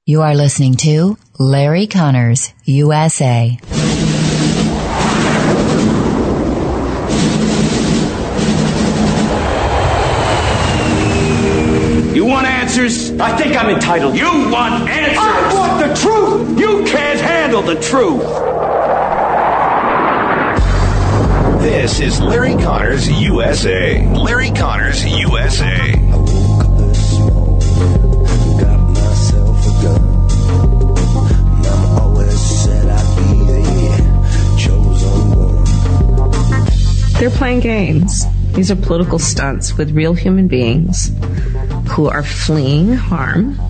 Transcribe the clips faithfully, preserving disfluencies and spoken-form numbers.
You are listening to Larry Connors, U S A. You want answers? I think I'm entitled. You want answers? I want the truth! You can't handle the truth! This is Larry Connors, U S A. Larry Connors, U S A. They're playing games. These are political stunts with real human beings who are fleeing harm.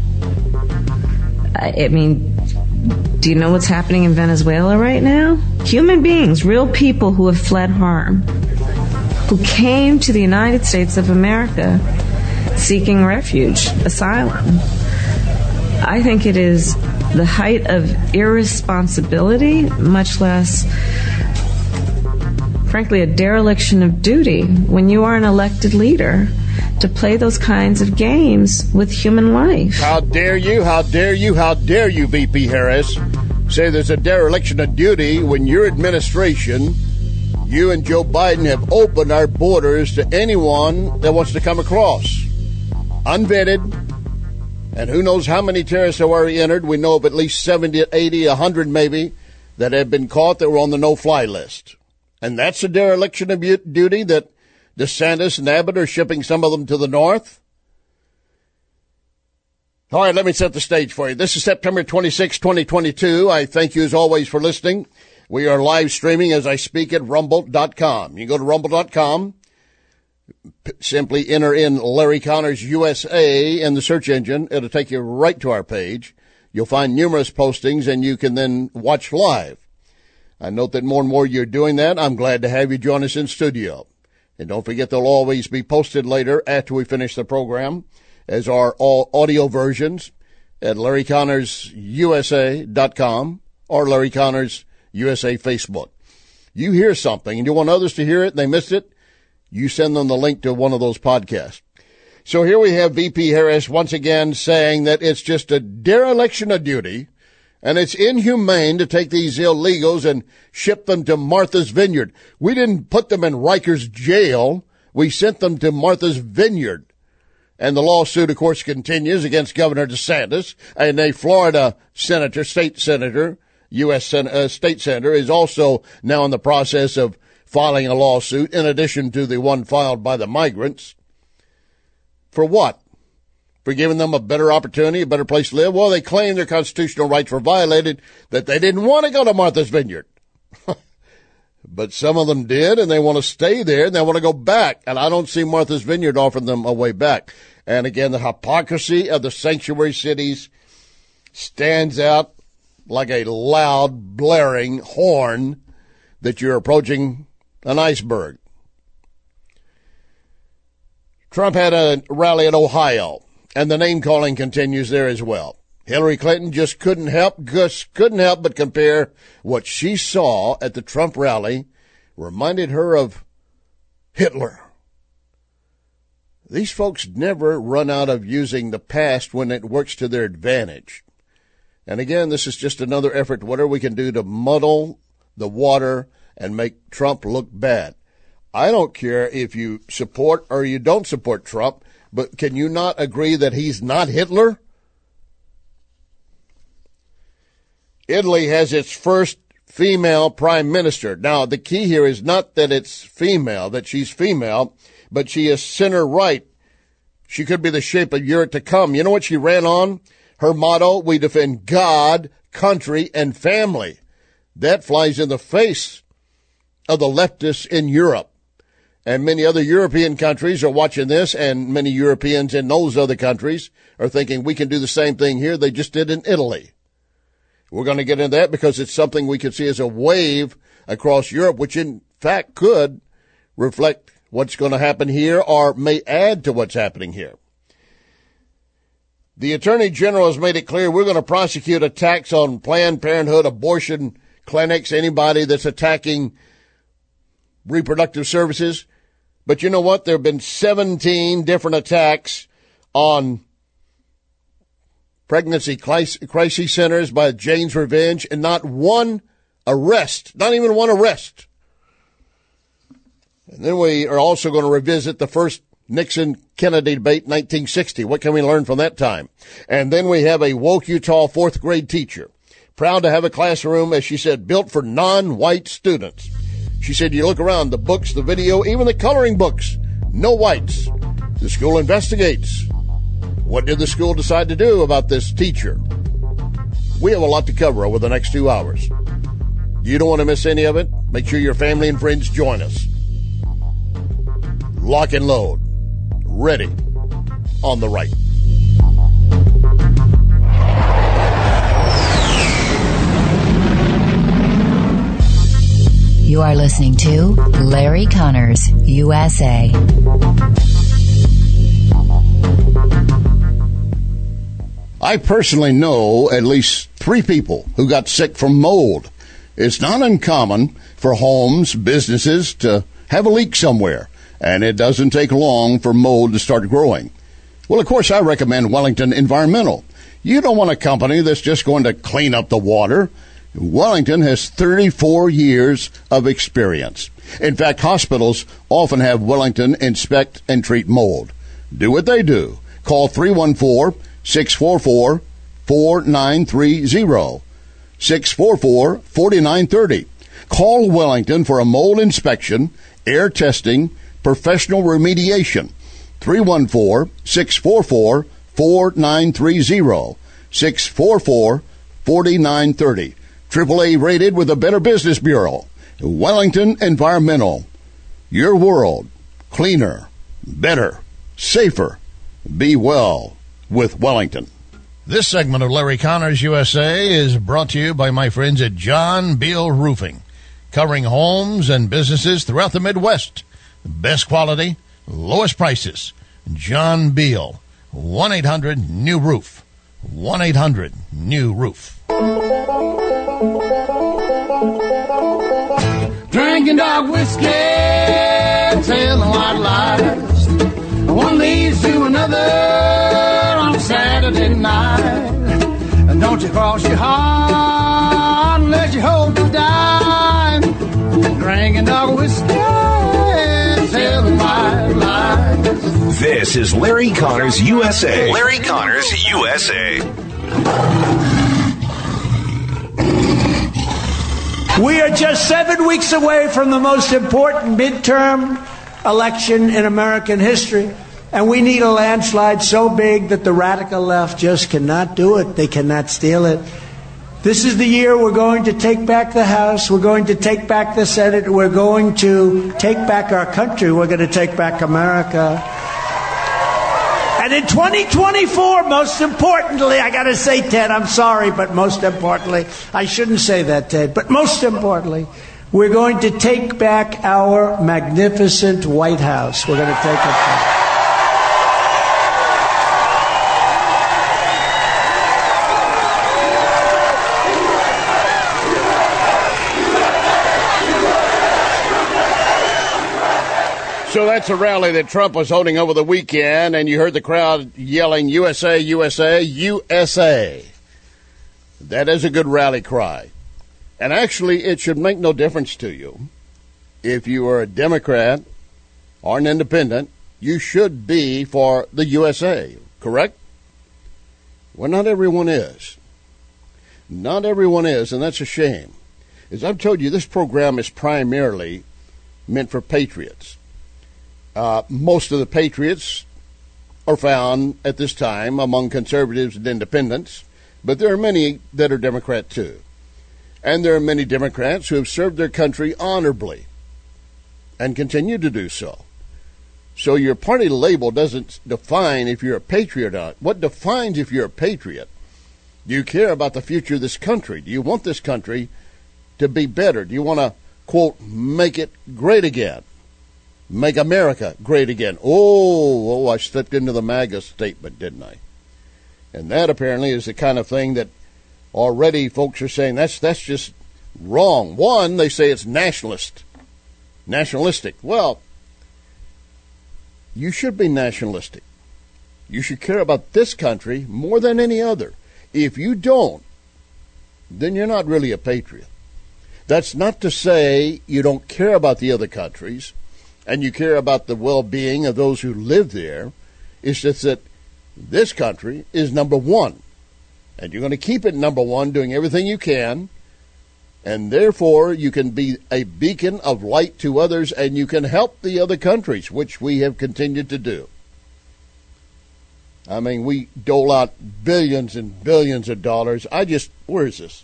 I mean, do you know what's happening in Venezuela right now? Human beings, real people who have fled harm, who came to the United States of America seeking refuge, asylum. I think it is the height of irresponsibility, much less, frankly, a dereliction of duty when you are an elected leader to play those kinds of games with human life. How dare you, how dare you, how dare you, V P Harris, say there's a dereliction of duty when your administration, you and Joe Biden, have opened our borders to anyone that wants to come across. Unvetted, and who knows how many terrorists have already entered. We know of at least seventy, eighty, one hundred maybe that have been caught that were on the no-fly list. And that's a dereliction of duty that DeSantis and Abbott are shipping some of them to the north. All right, let me set the stage for you. This is September twenty-sixth, twenty twenty-two. I thank you as always for listening. We are live streaming as I speak at rumble dot com. You go to rumble dot com, simply enter in Larry Connors U S A in the search engine. It'll take you right to our page. You'll find numerous postings, and you can then watch live. I note that more and more you're doing that. I'm glad to have you join us in studio. And don't forget, they'll always be posted later after we finish the program, as are all audio versions at Larry Connors U S A dot com or Larry Connors U S A Facebook. You hear something and you want others to hear it and they missed it, you send them the link to one of those podcasts. So here we have V P Harris once again saying that it's just a dereliction of duty and it's inhumane to take these illegals and ship them to Martha's Vineyard. We didn't put them in Rikers jail. We sent them to Martha's Vineyard. And the lawsuit, of course, continues against Governor DeSantis. And a Florida senator, state senator, U S Sen- uh, state senator, is also now in the process of filing a lawsuit, in addition to the one filed by the migrants. For what? For giving them a better opportunity, a better place to live? Well, they claim their constitutional rights were violated, that they didn't want to go to Martha's Vineyard. But some of them did, and they want to stay there, and they want to go back. And I don't see Martha's Vineyard offering them a way back. And again, the hypocrisy of the sanctuary cities stands out like a loud, blaring horn that you're approaching an iceberg. Trump had a rally in Ohio, and the name-calling continues there as well. Hillary Clinton just couldn't help, just couldn't help but compare what she saw at the Trump rally, reminded her of Hitler. These folks never run out of using the past when it works to their advantage. And again, this is just another effort, whatever we can do to muddle the water and make Trump look bad. I don't care if you support or you don't support Trump, but can you not agree that he's not Hitler? Italy has its first female prime minister. Now, the key here is not that it's female, that she's female, but she is center-right. She could be the shape of Europe to come. You know what she ran on? Her motto, we defend God, country, and family. That flies in the face of the leftists in Europe. And many other European countries are watching this, and many Europeans in those other countries are thinking we can do the same thing here they just did in Italy. We're going to get into that because it's something we could see as a wave across Europe, which in fact could reflect what's going to happen here or may add to what's happening here. The Attorney General has made it clear we're going to prosecute attacks on Planned Parenthood, abortion clinics, anybody that's attacking reproductive services. But you know what? There have been seventeen different attacks on pregnancy crisis centers by Jane's Revenge, and not one arrest, not even one arrest. And then we are also going to revisit the first Nixon-Kennedy debate in nineteen sixty. What can we learn from that time? And then we have a woke Utah fourth grade teacher, proud to have a classroom, as she said, built for non-white students. She said, you look around, the books, the video, even the coloring books, no whites. The school investigates. What did the school decide to do about this teacher? We have a lot to cover over the next two hours. You don't want to miss any of it? Make sure your family and friends join us. Lock and load. Ready. On the right. You are listening to Larry Connors, U S A. I personally know at least three people who got sick from mold. It's not uncommon for homes, businesses to have a leak somewhere, and it doesn't take long for mold to start growing. Well, of course, I recommend Wellington Environmental. You don't want a company that's just going to clean up the water. Wellington has thirty-four years of experience. In fact, hospitals often have Wellington inspect and treat mold. Do what they do. Call three one four, six four four, four nine three zero, six four four, four nine three zero. Call Wellington for a mold inspection, air testing, professional remediation. three one four, six four four, four nine three zero, six four four, four nine three zero. triple A rated with a Better Business Bureau. Wellington Environmental. Your world. Cleaner. Better. Safer. Be well with Wellington. This segment of Larry Connors U S A is brought to you by my friends at John Beal Roofing, covering homes and businesses throughout the Midwest. The best quality, lowest prices. John Beal. one eight hundred new roof. one eight hundred new roof. Drinking dog whiskey, telling white lies. One leads to another on a Saturday night. And don't you cross your heart unless you hold the dime. Drinking dog whiskey, telling white lies. This is Larry Connors U S A. Larry Connors U S A. We are just seven weeks away from the most important midterm election in American history, and we need a landslide so big that the radical left just cannot do it. They cannot steal it. This is the year we're going to take back the House. We're going to take back the Senate. We're going to take back our country. We're going to take back America. And in twenty twenty-four, most importantly, I got to say, Ted, I'm sorry, but most importantly, I shouldn't say that, Ted, but most importantly, we're going to take back our magnificent White House. We're going to take it back. So that's a rally that Trump was holding over the weekend, and you heard the crowd yelling, U S A, U S A, U S A. That is a good rally cry. And actually, it should make no difference to you. If you are a Democrat or an independent, you should be for the U S A, correct? Well, not everyone is. Not everyone is, and that's a shame. As I've told you, this program is primarily meant for patriots. Uh, most of the patriots are found at this time among conservatives and independents, but there are many that are Democrat too. And there are many Democrats who have served their country honorably and continue to do so. So your party label doesn't define if you're a patriot or not. What defines if you're a patriot? Do you care about the future of this country? Do you want this country to be better? Do you want to, quote, make it great again? Make America great again. Oh, oh, I slipped into the MAGA statement, didn't I? And that apparently is the kind of thing that already folks are saying that's that's just wrong. One, they say it's nationalist, nationalistic. Well, you should be nationalistic. You should care about this country more than any other. If you don't, then you're not really a patriot. That's not to say you don't care about the other countries and you care about the well-being of those who live there. It's just that this country is number one, and you're going to keep it number one, doing everything you can, and therefore you can be a beacon of light to others, and you can help the other countries, which we have continued to do. I mean, we dole out billions and billions of dollars. I just, where is this?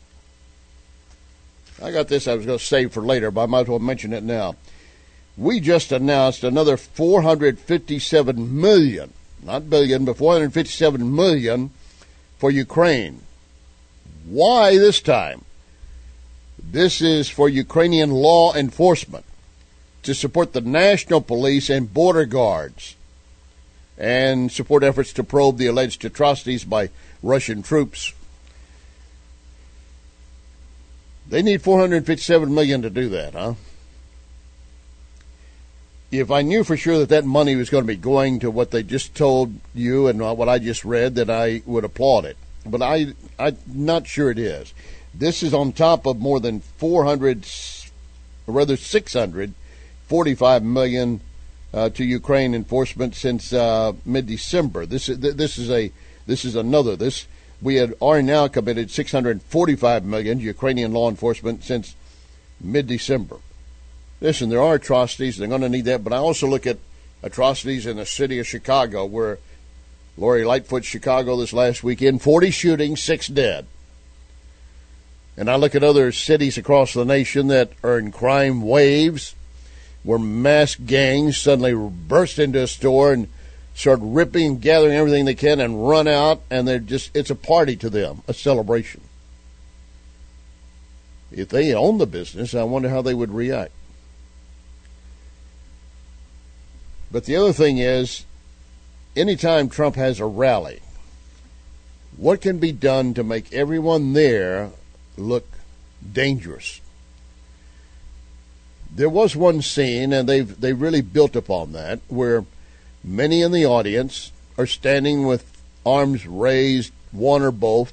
I got this I was going to save for later, but I might as well mention it now. We just announced another four hundred fifty-seven million, not billion, but four hundred fifty-seven million for Ukraine. Why this time? This is for Ukrainian law enforcement to support the national police and border guards and support efforts to probe the alleged atrocities by Russian troops. They need four hundred fifty-seven million dollars to do that, huh? If I knew for sure that that money was going to be going to what they just told you and what I just read, then I would applaud it. But I, I'm not sure it is. This is on top of more than four hundred, or rather six hundred forty-five million dollars uh, to Ukraine enforcement since uh, mid-December. This is this is a this is another this. We had are now committed six hundred forty-five million dollars to Ukrainian law enforcement since mid-December. Listen, there are atrocities. They're going to need that. But I also look at atrocities in the city of Chicago, where Lori Lightfoot, Chicago, this last weekend, forty shootings, six dead. And I look at other cities across the nation that are in crime waves, where mass gangs suddenly burst into a store and start ripping and gathering everything they can and run out, and they're just, it's a party to them, a celebration. If they own the business, I wonder how they would react. But the other thing is, anytime Trump has a rally, what can be done to make everyone there look dangerous? There was one scene, and they've they really built upon that, where many in the audience are standing with arms raised, one or both.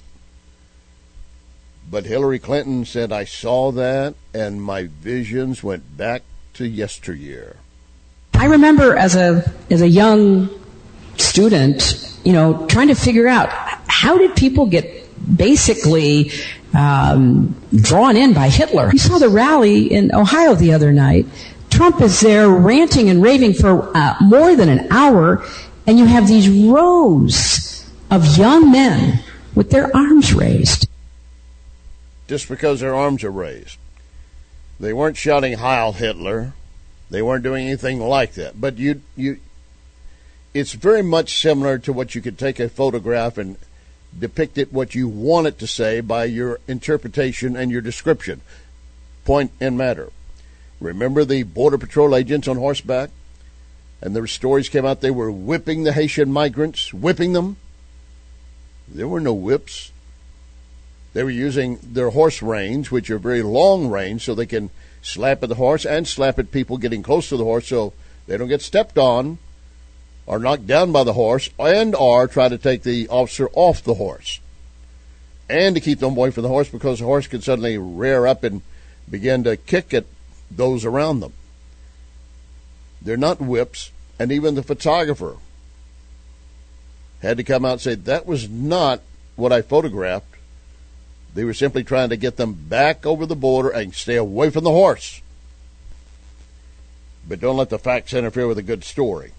But Hillary Clinton said, "I saw that, and my visions went back to yesteryear." I remember as a as a young student, you know, trying to figure out how did people get basically um, drawn in by Hitler. We saw the rally in Ohio the other night. Trump is there ranting and raving for uh, more than an hour, and you have these rows of young men with their arms raised. Just because their arms are raised. They weren't shouting Heil Hitler. They weren't doing anything like that. But you, you, it's very much similar to what you could take a photograph and depict it what you want it to say by your interpretation and your description. Point and matter. Remember the Border Patrol agents on horseback? And the stories came out they were whipping the Haitian migrants, whipping them. There were no whips. They were using their horse reins, which are very long reins, so they can slap at the horse and slap at people getting close to the horse so they don't get stepped on or knocked down by the horse, and or try to take the officer off the horse. And to keep them away from the horse, because the horse could suddenly rear up and begin to kick at those around them. They're not whips, and even the photographer had to come out and say, that was not what I photographed. They were simply trying to get them back over the border and stay away from the horse. But don't let the facts interfere with a good story.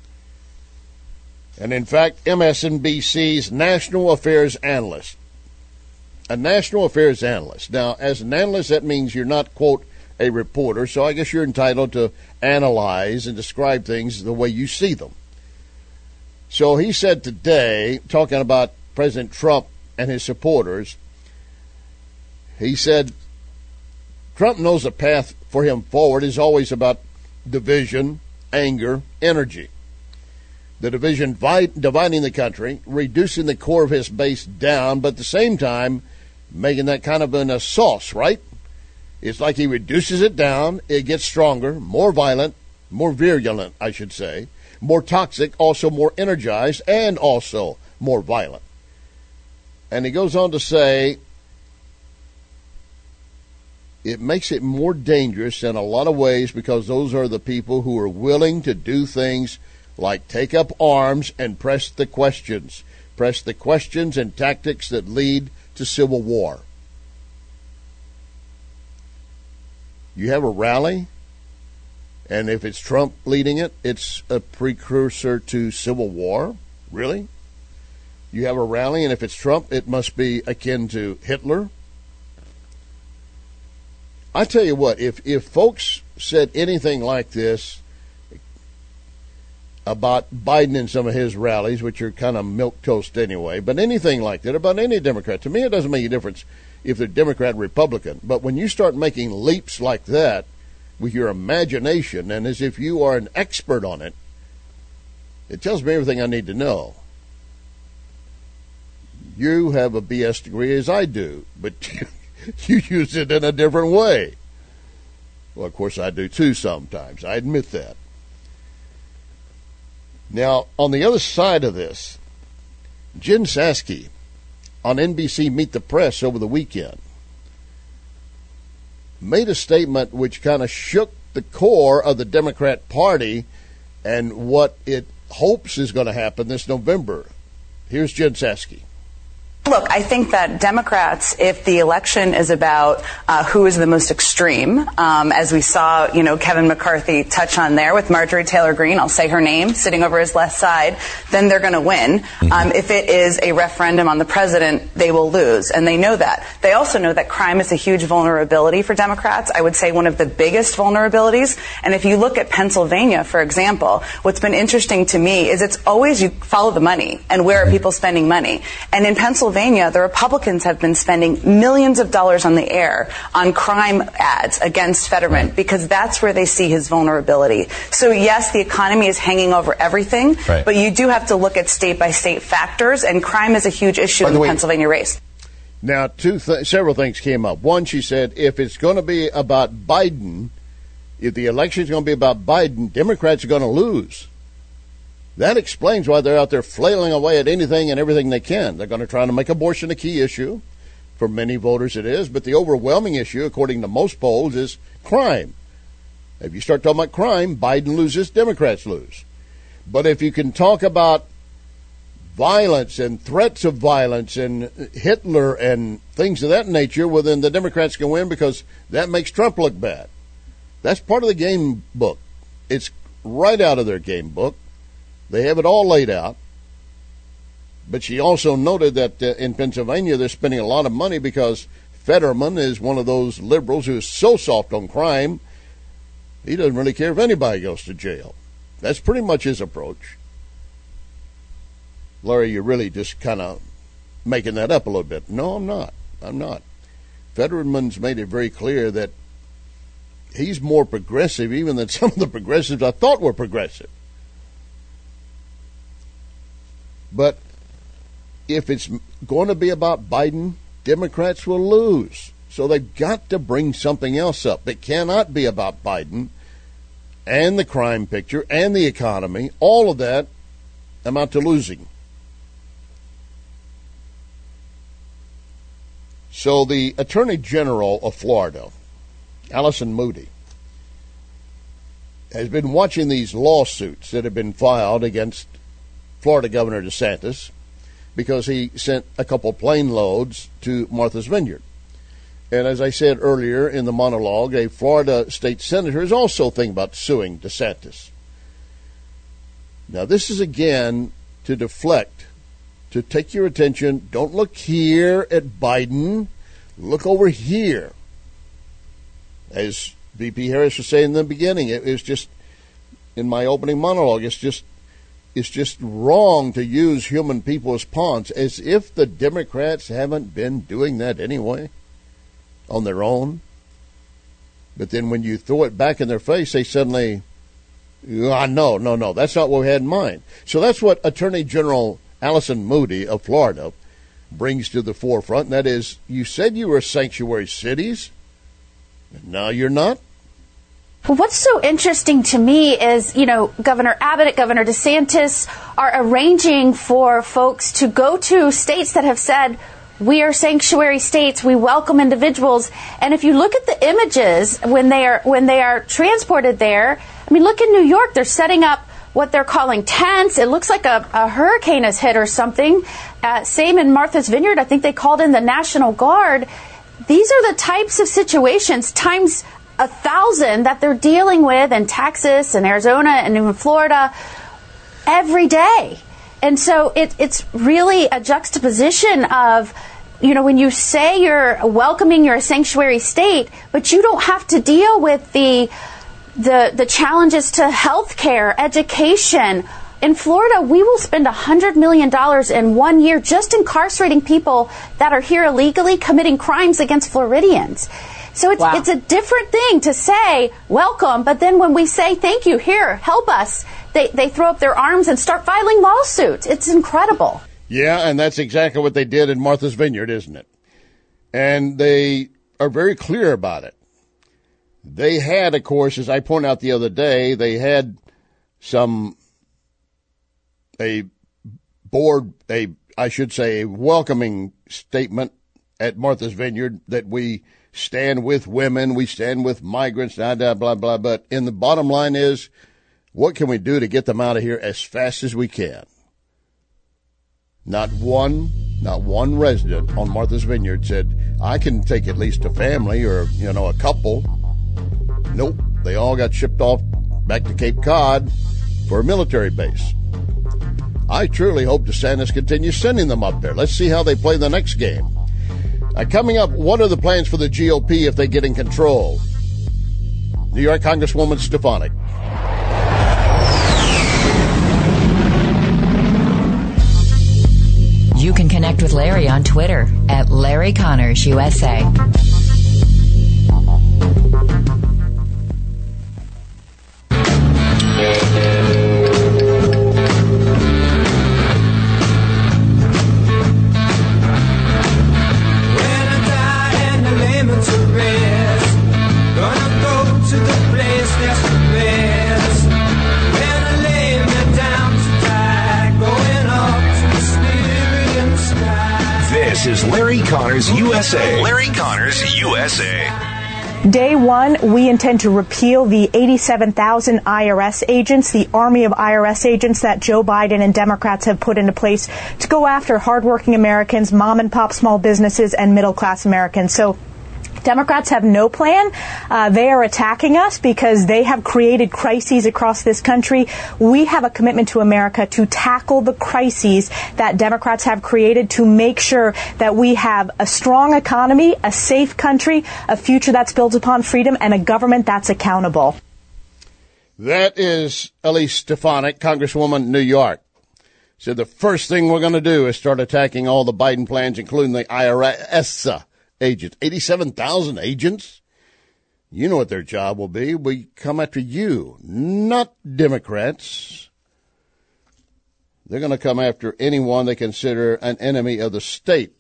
And in fact, M S N B C's national affairs analyst, a national affairs analyst. Now, as an analyst, that means you're not, quote, a reporter, so I guess you're entitled to analyze and describe things the way you see them. So he said today, talking about President Trump and his supporters, he said, Trump knows the path for him forward is always about division, anger, energy. The division dividing the country, reducing the core of his base down, but at the same time, making that kind of an a sauce, right? It's like he reduces it down, it gets stronger, more violent, more virulent, I should say, more toxic, also more energized, and also more violent. And he goes on to say, it makes it more dangerous in a lot of ways because those are the people who are willing to do things like take up arms and press the questions, press the questions and tactics that lead to civil war. You have a rally, and if it's Trump leading it, it's a precursor to civil war? Really? You have a rally, and if it's Trump, it must be akin to Hitler? I tell you what, if, if folks said anything like this about Biden and some of his rallies, which are kind of milquetoast anyway, but anything like that about any Democrat, to me it doesn't make a difference if they're Democrat or Republican. But when you start making leaps like that with your imagination and as if you are an expert on it, it tells me everything I need to know. You have a B S degree as I do, but you, you use it in a different way. Well, of course, I do too sometimes. I admit that. Now, on the other side of this, Jen Psaki on N B C Meet the Press over the weekend made a statement which kind of shook the core of the Democrat Party and what it hopes is going to happen this November. Here's Jen Psaki. Look, I think that Democrats, if the election is about uh, who is the most extreme, um, as we saw, you know, Kevin McCarthy touch on there with Marjorie Taylor Greene, I'll say her name, sitting over his left side, then they're going to win. Mm-hmm. Um, if it is a referendum on the president, they will lose, and they know that. They also know that crime is a huge vulnerability for Democrats. I would say one of the biggest vulnerabilities. And if you look at Pennsylvania, for example, what's been interesting to me is it's always you follow the money and where are people spending money. And in Pennsylvania, the Republicans have been spending millions of dollars on the air on crime ads against Fetterman because that's where they see his vulnerability. So, yes, the economy is hanging over everything, right. But you do have to look at state-by-state factors, and crime is a huge issue in the, the Pennsylvania race. Now, two th- several things came up. One, she said, if it's going to be about Biden, if the election is going to be about Biden, Democrats are going to lose. That explains why they're out there flailing away at anything and everything they can. They're going to try to make abortion a key issue. For many voters it is. But the overwhelming issue, according to most polls, is crime. If you start talking about crime, Biden loses, Democrats lose. But if you can talk about violence and threats of violence and Hitler and things of that nature, well, then the Democrats can win because that makes Trump look bad. That's part of the game book. It's right out of their game book. They have it all laid out. But she also noted that uh, in Pennsylvania they're spending a lot of money because Fetterman is one of those liberals who is so soft on crime, he doesn't really care if anybody goes to jail. That's pretty much his approach. Larry, you're really just kind of making that up a little bit. No, I'm not. I'm not. Fetterman's made it very clear that he's more progressive even than some of the progressives I thought were progressive. But if it's going to be about Biden, Democrats will lose. So they've got to bring something else up. It cannot be about Biden and the crime picture and the economy. All of that amount to losing. So the Attorney General of Florida, Allison Moody, has been watching these lawsuits that have been filed against Florida Governor DeSantis because he sent a couple plane loads to Martha's Vineyard. And as I said earlier in the monologue, a Florida state senator is also thinking about suing DeSantis. Now, this is again to deflect, to take your attention. Don't look here at Biden. Look over here. As V P Harris was saying in the beginning, it was just, in my opening monologue, it's just It's just wrong to use human people as pawns, as if the Democrats haven't been doing that anyway on their own. But then when you throw it back in their face, they suddenly, ah, no, no, no, that's not what we had in mind. So that's what Attorney General Allison Moody of Florida brings to the forefront, and that is, you said you were sanctuary cities, and now you're not. Well, what's so interesting to me is, you know, Governor Abbott, Governor DeSantis are arranging for folks to go to states that have said, we are sanctuary states. We welcome individuals. And if you look at the images when they are when they are transported there, I mean, look in New York. They're setting up what they're calling tents. It looks like a, a hurricane has hit or something. Uh, same in Martha's Vineyard. I think they called in the National Guard. These are the types of situations times a thousand that they're dealing with in Texas and Arizona and in Florida every day. And so it, it's really a juxtaposition of, you know, when you say you're welcoming, you're a sanctuary state, but you don't have to deal with the the the challenges to health care, education. In Florida, we will spend one hundred million dollars in one year just incarcerating people that are here illegally committing crimes against Floridians. So it's, wow. it's a different thing to say, welcome, but then when we say, thank you, here, help us, they, they throw up their arms and start filing lawsuits. It's incredible. Yeah, and that's exactly what they did in Martha's Vineyard, isn't it? And they are very clear about it. They had, of course, as I pointed out the other day, they had some, a board, a I should say, a welcoming statement at Martha's Vineyard that we stand with women, we stand with migrants, blah, blah, blah, blah. But in the bottom line is, what can we do to get them out of here as fast as we can? Not one, not one resident on Martha's Vineyard said, I can take at least a family or, you know, a couple. Nope. They all got shipped off back to Cape Cod for a military base. I truly hope DeSantis continues sending them up there. Let's see how they play the next game. Uh, coming up, what are the plans for the G O P if they get in control? New York Congresswoman Stefanik. You can connect with Larry on Twitter at Larry Connors U S A. This is Larry Connors U S A. Larry Connors U S A. Day one, we intend to repeal the eighty-seven thousand I R S agents, the army of I R S agents that Joe Biden and Democrats have put into place to go after hardworking Americans, mom and pop small businesses, and middle class Americans. So Democrats have no plan. Uh, they are attacking us because they have created crises across this country. We have a commitment to America to tackle the crises that Democrats have created to make sure that we have a strong economy, a safe country, a future that's built upon freedom, and a government that's accountable. That is Elise Stefanik, Congresswoman, New York. So the first thing we're going to do is start attacking all the Biden plans, including the I R S agents. eighty-seven thousand agents? You know what their job will be. We come after you, not Democrats. They're going to come after anyone they consider an enemy of the state.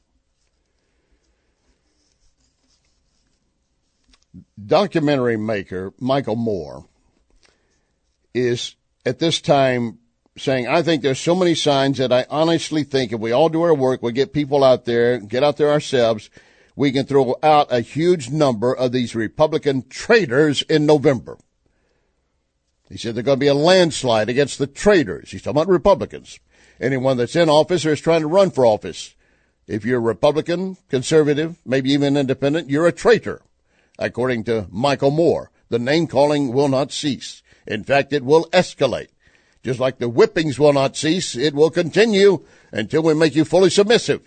Documentary maker Michael Moore is at this time saying, I think there's so many signs that I honestly think if we all do our work, we get people out there, get out there ourselves, we can throw out a huge number of these Republican traitors in November. He said there's going to be a landslide against the traitors. He's talking about Republicans. Anyone that's in office or is trying to run for office. If you're a Republican, conservative, maybe even independent, you're a traitor, according to Michael Moore. The name-calling will not cease. In fact, it will escalate. Just like the whippings will not cease, it will continue until we make you fully submissive.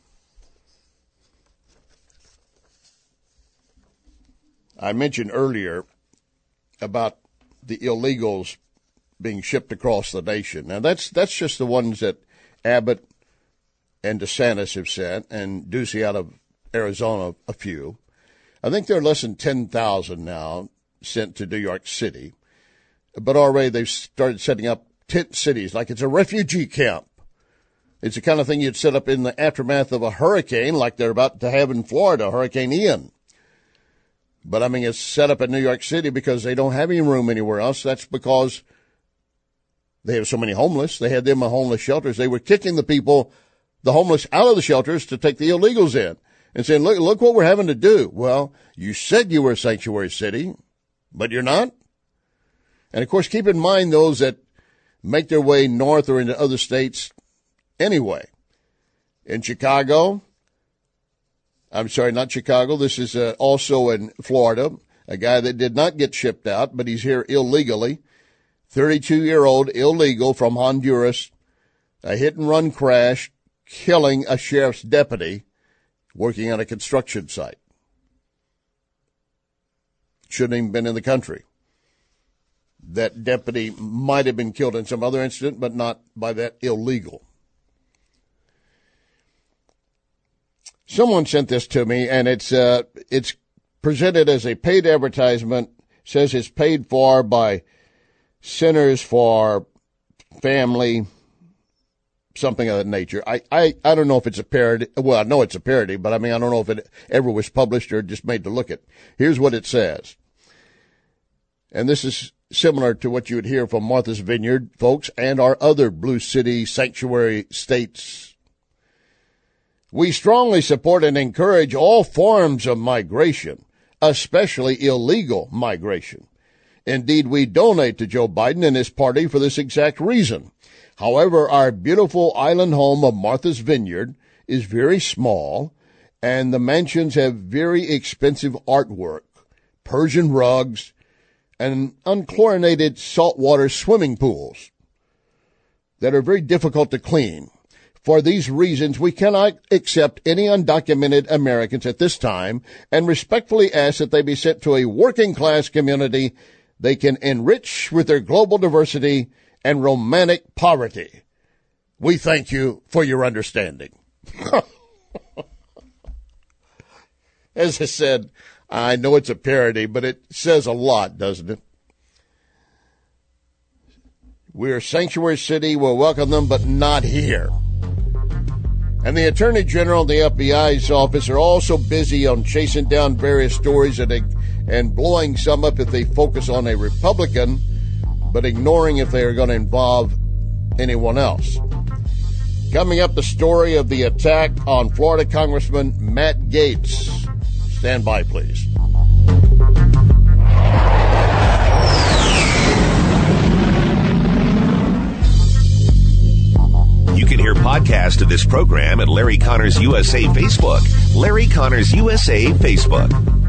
I mentioned earlier about the illegals being shipped across the nation. Now, that's that's just the ones that Abbott and DeSantis have sent, and Ducey out of Arizona, a few. I think there are less than ten thousand now sent to New York City. But already they've started setting up tent cities like it's a refugee camp. It's the kind of thing you'd set up in the aftermath of a hurricane like they're about to have in Florida, Hurricane Ian. But, I mean, it's set up in New York City because they don't have any room anywhere else. That's because they have so many homeless. They had them in homeless shelters. They were kicking the people the homeless out of the shelters to take the illegals in and saying, look, look what we're having to do. Well, you said you were a sanctuary city, but you're not. And, of course, keep in mind those that make their way north or into other states anyway. In Chicago, I'm sorry, not Chicago, this is uh, also in Florida, a guy that did not get shipped out, but he's here illegally, thirty-two-year-old illegal from Honduras, a hit-and-run crash, killing a sheriff's deputy working on a construction site. Shouldn't even been in the country. That deputy might have been killed in some other incident, but not by that illegal. Someone sent this to me, and it's uh, it's presented as a paid advertisement. Says it's paid for by Centers for Family, something of that nature. I, I, I don't know if it's a parody. Well, I know it's a parody, but I mean, I don't know if it ever was published or just made to look at. Here's what it says. And this is similar to what you would hear from Martha's Vineyard folks and our other Blue City sanctuary states. We strongly support and encourage all forms of migration, especially illegal migration. Indeed, we donate to Joe Biden and his party for this exact reason. However, our beautiful island home of Martha's Vineyard is very small, and the mansions have very expensive artwork, Persian rugs, and unchlorinated saltwater swimming pools that are very difficult to clean. For these reasons, we cannot accept any undocumented Americans at this time and respectfully ask that they be sent to a working-class community they can enrich with their global diversity and romantic poverty. We thank you for your understanding. As I said, I know it's a parody, but it says a lot, doesn't it? We're a sanctuary city. We'll welcome them, but not here. And the Attorney General and the F B I's office are also busy on chasing down various stories and, and blowing some up if they focus on a Republican, but ignoring if they are going to involve anyone else. Coming up, the story of the attack on Florida Congressman Matt Gaetz. Stand by, please. You can hear podcasts of this program at Larry Connors U S A Facebook. Larry Connors U S A Facebook.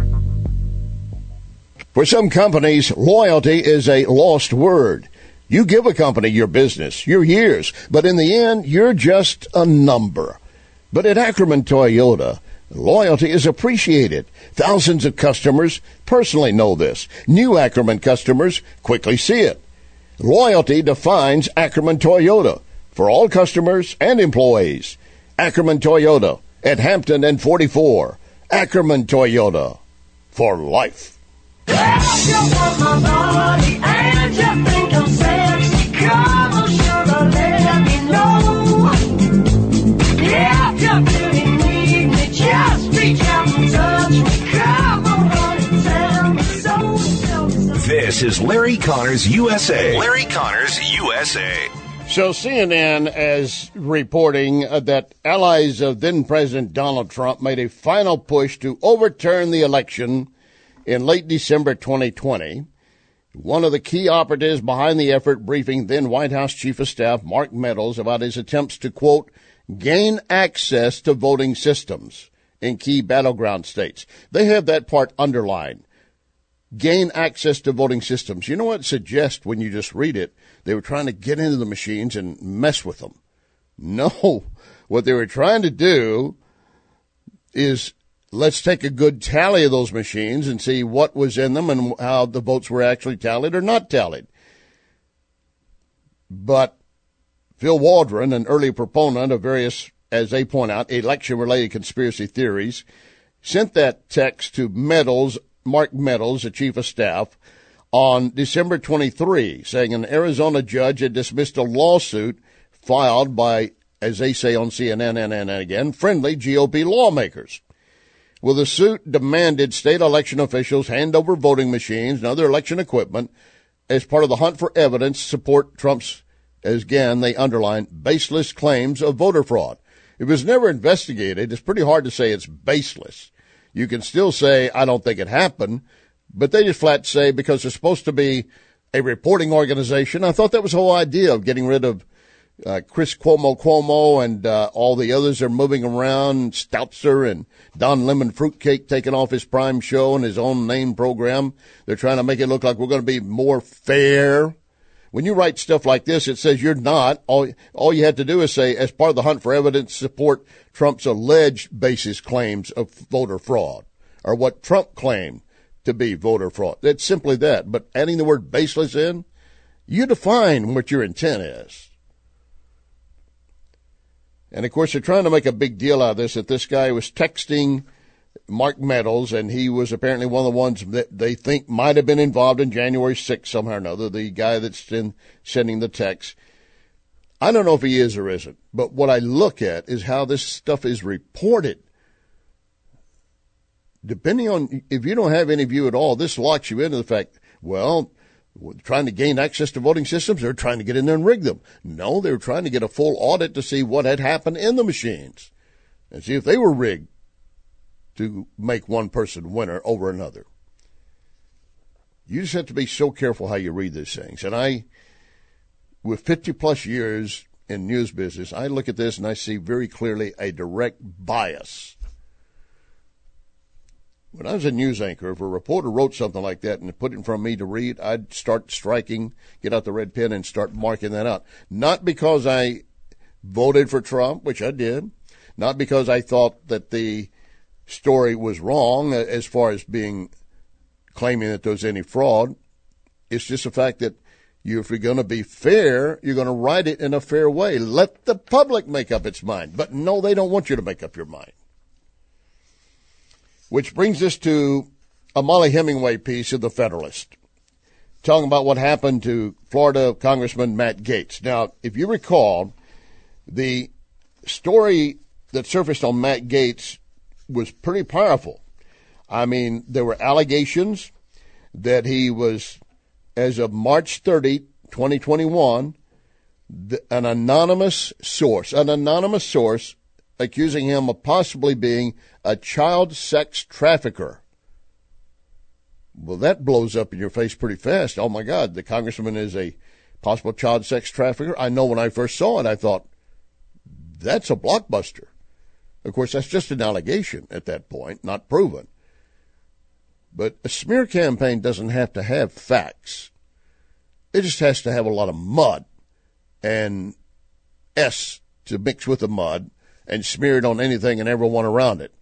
For some companies, loyalty is a lost word. You give a company your business, your years, but in the end, you're just a number. But at Ackerman Toyota, loyalty is appreciated. Thousands of customers personally know this. New Ackerman customers quickly see it. Loyalty defines Ackerman Toyota for all customers and employees. Ackerman Toyota at Hampton and forty-four. Ackerman Toyota for life. If you want my body and you think I'm sexy, come on, sugar, let me know. If you really need me, just reach out and touch me. Come on, honey, tell me so. Tell me so. This is Larry Connors U S A. Larry Connors U S A. So C N N is reporting uh, that allies of then-President Donald Trump made a final push to overturn the election in late December twenty twenty. One of the key operatives behind the effort briefing then White House Chief of Staff Mark Meadows about his attempts to, quote, gain access to voting systems in key battleground states. They have that part underlined. Gain access to voting systems. You know what it suggests when you just read it? They were trying to get into the machines and mess with them. No, what they were trying to do is let's take a good tally of those machines and see what was in them and how the votes were actually tallied or not tallied. But Phil Waldron, an early proponent of various, as they point out, election-related conspiracy theories, sent that text to Meadows, Mark Meadows, the chief of staff, on December twenty-third, saying an Arizona judge had dismissed a lawsuit filed by, as they say on C N N and, and again, friendly G O P lawmakers. Well, the suit demanded state election officials hand over voting machines and other election equipment as part of the hunt for evidence to support Trump's, as again, they underline, baseless claims of voter fraud. If it was never investigated, it's pretty hard to say it's baseless. You can still say, I don't think it happened, but they just flat say because it's supposed to be a reporting organization. I thought that was the whole idea of getting rid of uh, Chris Cuomo Cuomo and uh, all the others are moving around, Stoutzer and Don Lemon Fruitcake taking off his prime show and his own name program. They're trying to make it look like we're going to be more fair. When you write stuff like this, it says you're not. All, all you have to do is say, as part of the hunt for evidence, support Trump's alleged basis claims of voter fraud, or what Trump claimed to be voter fraud. It's simply that. But adding the word baseless in, you define what your intent is. And, of course, they're trying to make a big deal out of this, that this guy was texting Mark Meadows, and he was apparently one of the ones that they think might have been involved in January sixth somehow or another, the guy that's in sending the text. I don't know if he is or isn't, but what I look at is how this stuff is reported. Depending on, if you don't have any view at all, this locks you into the fact, well, trying to gain access to voting systems, they're trying to get in there and rig them. No, they were trying to get a full audit to see what had happened in the machines and see if they were rigged to make one person winner over another. You just have to be so careful how you read these things. And I, with fifty plus years in news business, I look at this and I see very clearly a direct bias. When I was a news anchor, if a reporter wrote something like that and put it in front of me to read, I'd start striking, get out the red pen and start marking that out. Not because I voted for Trump, which I did, not because I thought that the story was wrong as far as being claiming that there was any fraud. It's just the fact that you, if you're going to be fair, you're going to write it in a fair way. Let the public make up its mind. But no, they don't want you to make up your mind. Which brings us to a Mollie Hemingway piece of The Federalist, talking about what happened to Florida Congressman Matt Gaetz. Now, if you recall, the story that surfaced on Matt Gaetz was pretty powerful. I mean, there were allegations that he was, as of March thirtieth, twenty twenty-one, an anonymous source, an anonymous source accusing him of possibly being a child sex trafficker. Well, that blows up in your face pretty fast. Oh, my God, the congressman is a possible child sex trafficker. I know when I first saw it, I thought, that's a blockbuster. Of course, that's just an allegation at that point, not proven. But a smear campaign doesn't have to have facts. It just has to have a lot of mud and S to mix with the mud and smear it on anything and everyone around it.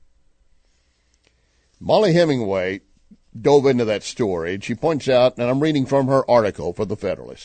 Mollie Hemingway dove into that story, and she points out, and I'm reading from her article for The Federalist,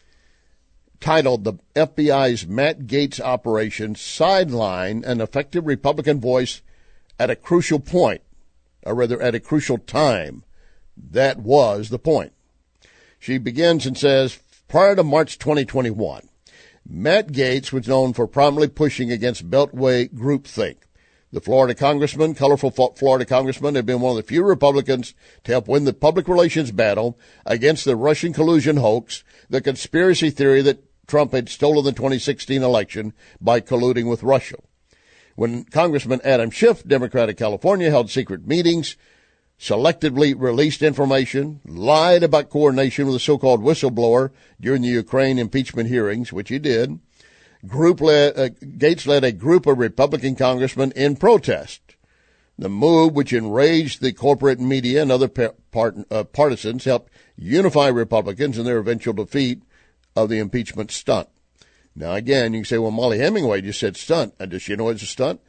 titled "The F B I's Matt Gaetz Operation Sideline an Effective Republican Voice at a Crucial Point," or rather at a crucial time. That was the point. She begins and says, prior to March twenty twenty-one, Matt Gaetz was known for prominently pushing against Beltway groupthink. The Florida congressman, colorful Florida congressman, had been one of the few Republicans to help win the public relations battle against the Russian collusion hoax, the conspiracy theory that Trump had stolen the twenty sixteen election by colluding with Russia. When Congressman Adam Schiff, Democrat of California, held secret meetings, selectively released information, lied about coordination with a so-called whistleblower during the Ukraine impeachment hearings, which he did, Group led, uh, Gaetz led a group of Republican congressmen in protest. The move, which enraged the corporate media and other par- part, uh, partisans, helped unify Republicans in their eventual defeat of the impeachment stunt. Now, again, you can say, well, Mollie Hemingway just said stunt. And does she know it's a stunt?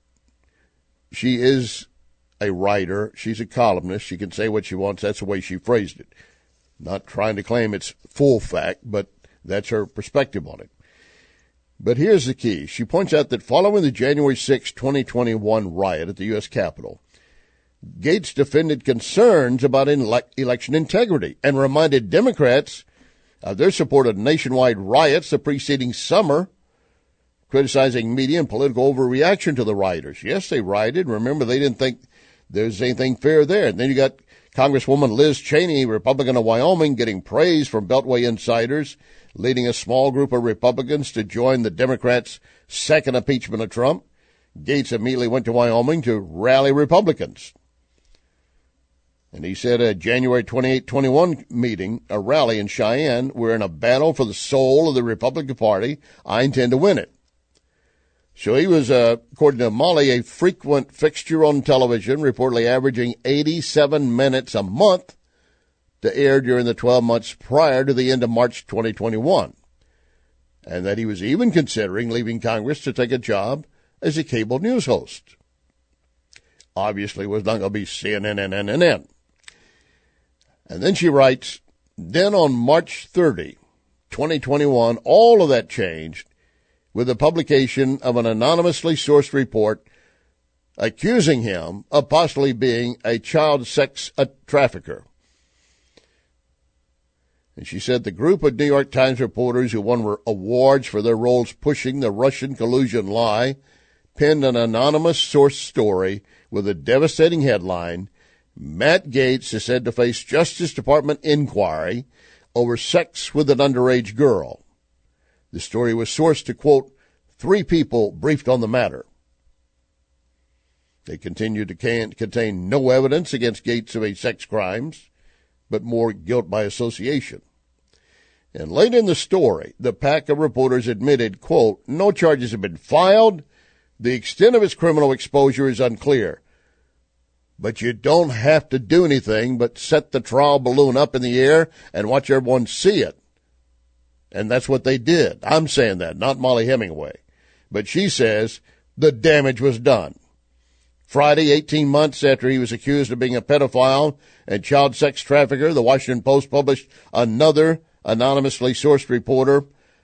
She is a writer. She's a columnist. She can say what she wants. That's the way she phrased it. Not trying to claim it's full fact, but that's her perspective on it. But here's the key. She points out that following the January sixth, twenty twenty-one riot at the U S Capitol, Gaetz defended concerns about ele- election integrity and reminded Democrats of their support of nationwide riots the preceding summer, criticizing media and political overreaction to the rioters. Yes, they rioted. Remember, they didn't think there's anything fair there. And then you got Congresswoman Liz Cheney, Republican of Wyoming, getting praise from Beltway insiders, leading a small group of Republicans to join the Democrats' second impeachment of Trump. Gates immediately went to Wyoming to rally Republicans. And he said at a January twenty-eighth, twenty-one meeting, a rally in Cheyenne, we're in a battle for the soul of the Republican Party. I intend to win it. So he was, uh, according to Molly, a frequent fixture on television, reportedly averaging eighty-seven minutes a month to air during the twelve months prior to the end of March twenty twenty-one. And that he was even considering leaving Congress to take a job as a cable news host. Obviously was not going to be C N N, N N, N N. And then she writes, then on March thirtieth, twenty twenty-one, all of that changed with the publication of an anonymously sourced report accusing him of possibly being a child sex trafficker. And she said the group of New York Times reporters who won awards for their roles pushing the Russian collusion lie penned an anonymous source story with a devastating headline, Matt Gaetz is said to face Justice Department inquiry over sex with an underage girl. The story was sourced to, quote, three people briefed on the matter. They continue to can- contain no evidence against Gaetz of any sex crimes, but more guilt by association. And late in the story, the pack of reporters admitted, quote, no charges have been filed. The extent of his criminal exposure is unclear. But you don't have to do anything but set the trial balloon up in the air and watch everyone see it. And that's what they did. I'm saying that, not Molly Hemingway. But she says the damage was done. Friday, eighteen months after he was accused of being a pedophile and child sex trafficker, the Washington Post published another anonymously sourced reporter.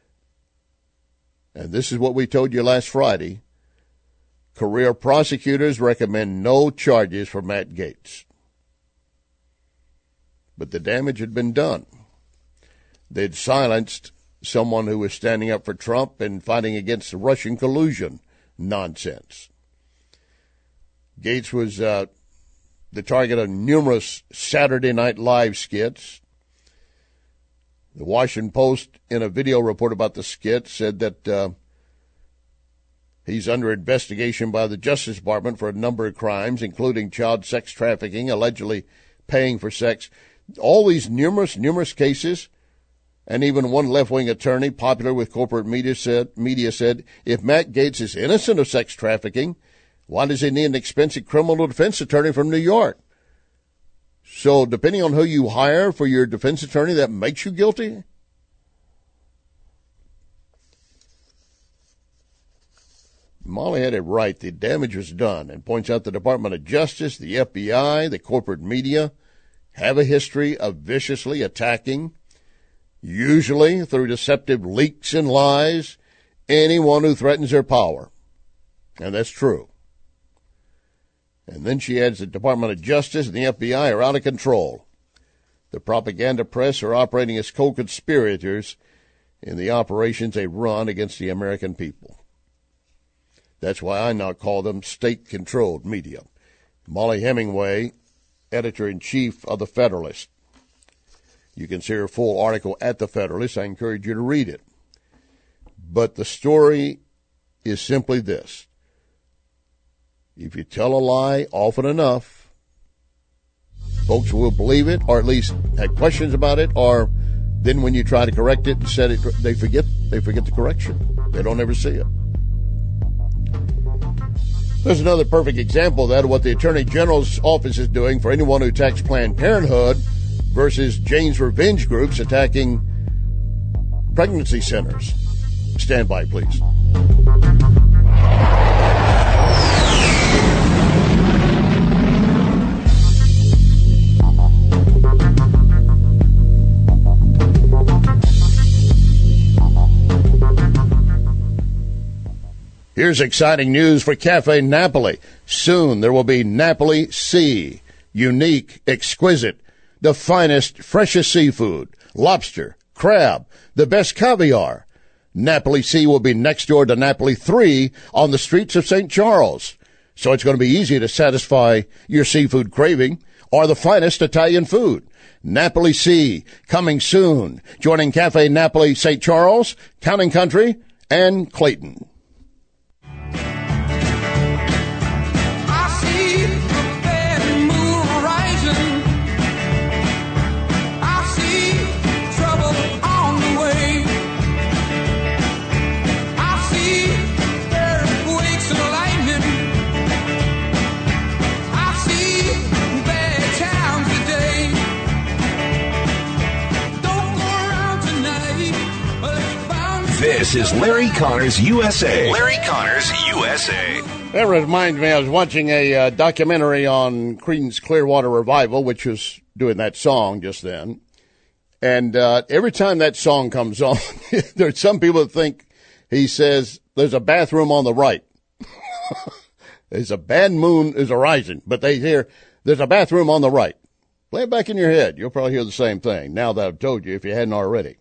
And this is what we told you last Friday. Career prosecutors recommend no charges for Matt Gaetz. But the damage had been done. They'd silenced someone who was standing up for Trump and fighting against the Russian collusion nonsense. Gaetz was uh, the target of numerous Saturday Night Live skits. The Washington Post, in a video report about the skit, said that uh, he's under investigation by the Justice Department for a number of crimes, including child sex trafficking, allegedly paying for sex. All these numerous, numerous cases, and even one left-wing attorney popular with corporate media said, media said, if Matt Gaetz is innocent of sex trafficking, why does he need an expensive criminal defense attorney from New York? So depending on who you hire for your defense attorney, that makes you guilty? Molly had it right. The damage was done, and points out the Department of Justice, the F B I, the corporate media have a history of viciously attacking, usually through deceptive leaks and lies, anyone who threatens their power. And that's true. And then she adds the Department of Justice and the F B I are out of control. The propaganda press are operating as co-conspirators in the operations they run against the American people. That's why I now call them state-controlled media. Molly Hemingway, editor-in-chief of The Federalist. You can see her full article at The Federalist. I encourage you to read it. But the story is simply this. If you tell a lie often enough, folks will believe it, or at least have questions about it, or then when you try to correct it and set it, they forget, they forget the correction. They don't ever see it. There's another perfect example of that, of what the Attorney General's office is doing for anyone who attacks Planned Parenthood versus Jane's Revenge groups attacking pregnancy centers. Stand by, please. Here's exciting news for Cafe Napoli. Soon there will be Napoli Sea. Unique, exquisite, the finest, freshest seafood, lobster, crab, the best caviar. Napoli Sea will be next door to Napoli three on the streets of Saint Charles. So it's going to be easy to satisfy your seafood craving or the finest Italian food. Napoli Sea, coming soon, joining Cafe Napoli Saint Charles, Town and Country, and Clayton. This is Larry Connors U S A. Larry Connors U S A. That reminds me, I was watching a uh, documentary on Creedence Clearwater Revival, which was doing that song just then. And uh, every time that song comes on, there's some people that think he says, there's a bathroom on the right. There's a bad moon is arising, but they hear, there's a bathroom on the right. Play it back in your head. You'll probably hear the same thing now that I've told you if you hadn't already.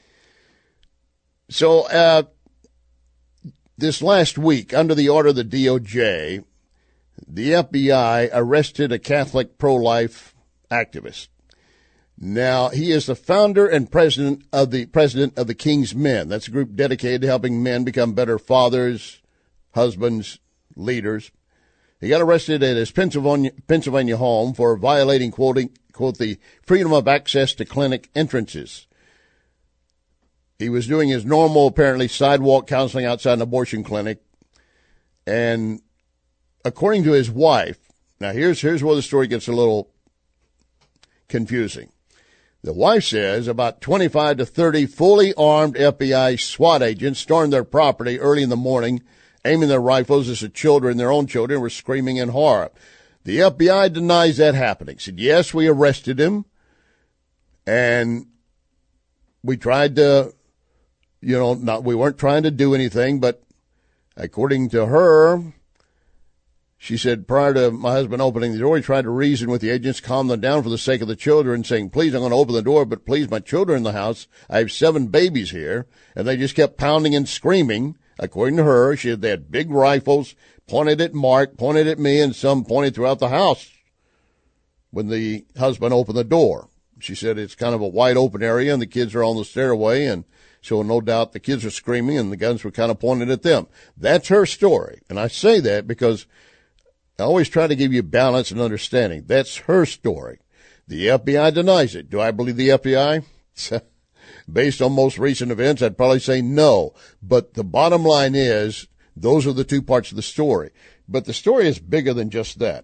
So, uh, this last week, under the order of the D O J, the F B I arrested a Catholic pro-life activist. Now, he is the founder and president of the president of the King's Men. That's a group dedicated to helping men become better fathers, husbands, leaders. He got arrested at his Pennsylvania, Pennsylvania home for violating, quoting, quote, the freedom of access to clinic entrances. He was doing his normal, apparently, sidewalk counseling outside an abortion clinic. And according to his wife, now here's, here's where the story gets a little confusing. The wife says about twenty-five to thirty fully armed F B I SWAT agents stormed their property early in the morning, aiming their rifles as the children, their own children, were screaming in horror. The F B I denies that happening. Said, yes, we arrested him, and we tried to, you know, not, we weren't trying to do anything, but according to her, she said, prior to my husband opening the door, he tried to reason with the agents, calm them down for the sake of the children, saying, please, I'm going to open the door, but please, my children are in the house. I have seven babies here. And they just kept pounding and screaming. According to her, she said they had big rifles, pointed at Mark, pointed at me, and some pointed throughout the house when the husband opened the door. She said it's kind of a wide open area, and the kids are on the stairway, and so no doubt the kids are screaming, and the guns were kind of pointed at them. That's her story. And I say that because I always try to give you balance and understanding. That's her story. The F B I denies it. Do I believe the F B I? Based on most recent events, I'd probably say no. But the bottom line is, those are the two parts of the story. But the story is bigger than just that.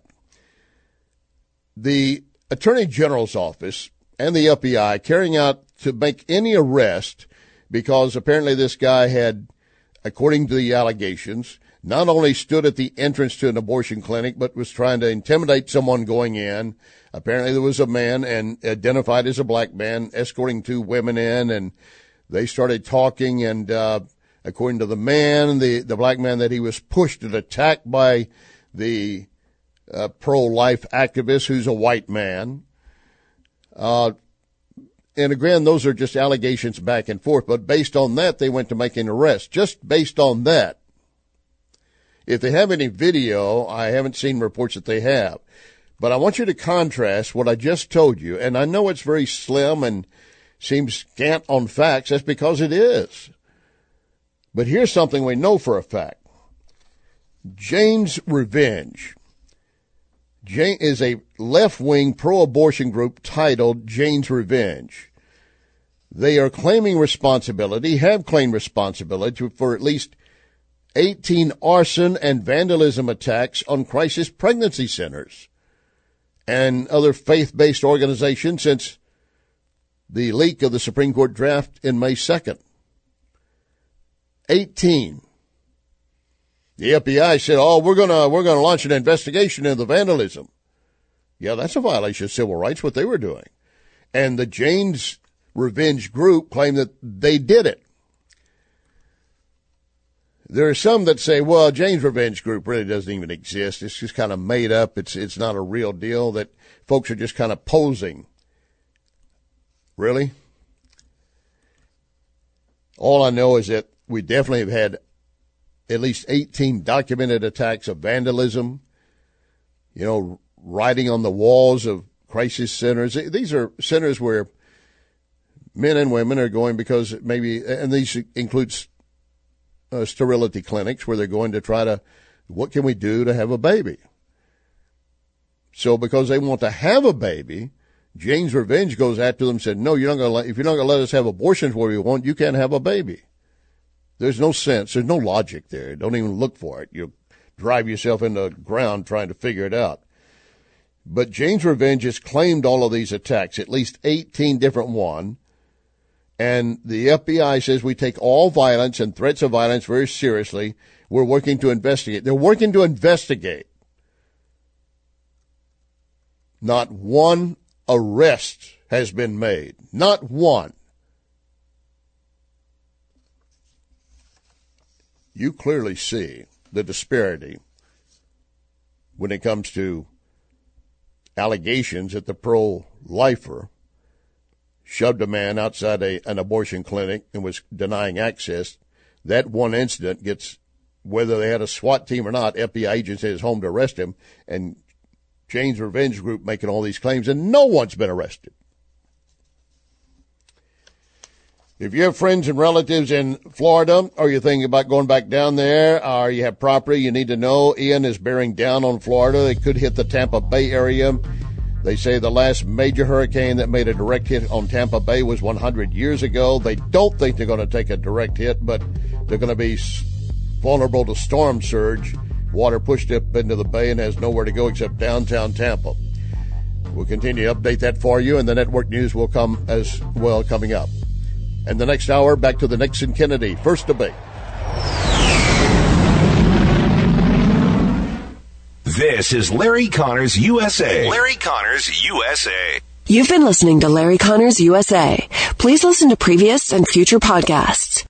The Attorney General's office and the F B I carrying out to make any arrest because apparently this guy had, according to the allegations, not only stood at the entrance to an abortion clinic, but was trying to intimidate someone going in. Apparently there was a man, and identified as a black man, escorting two women in, and they started talking, and uh according to the man, the, the black man, that he was pushed and attacked by the uh, pro-life activist, who's a white man. Uh And again, those are just allegations back and forth, but based on that, they went to make an arrest. Just based on that. If they have any video, I haven't seen reports that they have. But I want you to contrast what I just told you. And I know it's very slim and seems scant on facts. That's because it is. But here's something we know for a fact. Jane's Revenge. Jane is a left-wing pro-abortion group titled Jane's Revenge. They are claiming responsibility, have claimed responsibility for at least eighteen arson and vandalism attacks on crisis pregnancy centers and other faith-based organizations since the leak of the Supreme Court draft in May second. eighteen. The F B I said, oh, we're going to we're going to launch an investigation into the vandalism. Yeah, that's a violation of civil rights, what they were doing. And the Jane's Revenge group claimed that they did it. There are some that say, well, Jane's Revenge group really doesn't even exist. It's just kind of made up. It's it's not a real deal, that folks are just kind of posing. Really? All I know is that we definitely have had at least eighteen documented attacks of vandalism, you know, writing on the walls of crisis centers. These are centers where men and women are going because maybe, and these includes uh, sterility clinics where they're going to try to, what can we do to have a baby? So because they want to have a baby, Jane's Revenge goes after them and said, no, you're not going to let, if you're not going to let us have abortions where we want, you can't have a baby. There's no sense. There's no logic there. Don't even look for it. You'll drive yourself into the ground trying to figure it out. But Jane's Revenge has claimed all of these attacks, at least eighteen different ones. And the F B I says we take all violence and threats of violence very seriously. We're working to investigate. They're working to investigate. Not one arrest has been made. Not one. You clearly see the disparity when it comes to allegations that the pro-lifer shoved a man outside a, an abortion clinic and was denying access. That one incident gets, whether they had a SWAT team or not, F B I agents at his home to arrest him, and Jane's Revenge Group making all these claims, and no one's been arrested. If you have friends and relatives in Florida, or you're thinking about going back down there, or you have property you need to know, Ian is bearing down on Florida. They could hit the Tampa Bay area. They say the last major hurricane that made a direct hit on Tampa Bay was one hundred years ago. They don't think they're going to take a direct hit, but they're going to be vulnerable to storm surge. Water pushed up into the bay and has nowhere to go except downtown Tampa. We'll continue to update that for you, and the network news will come as well coming up. And the next hour, back to the Nixon-Kennedy first debate. This is Larry Connors U S A. Larry Connors U S A. You've been listening to Larry Connors U S A. Please listen to previous and future podcasts